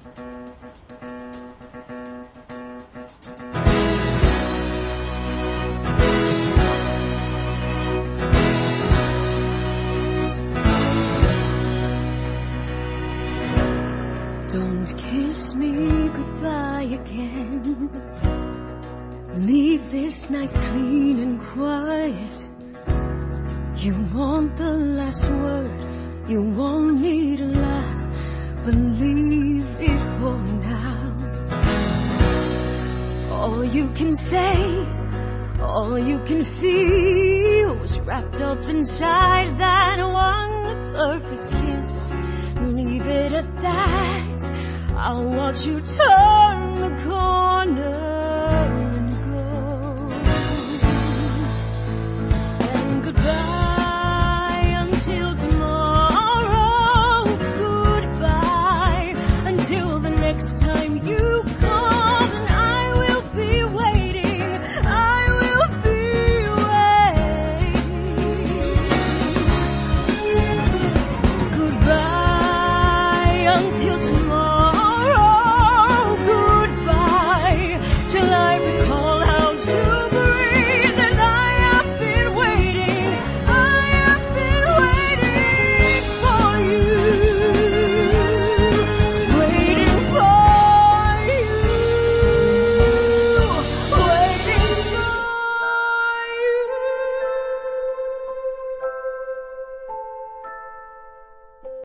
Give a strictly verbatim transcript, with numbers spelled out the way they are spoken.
Don't kiss me goodbye again. Leave this night clean and quiet. You want the last word, you want me to laugh, but leave it for now. All you can say, all you can feel was wrapped up inside that one perfect kiss. Leave it at that. I'll watch you turn the corner.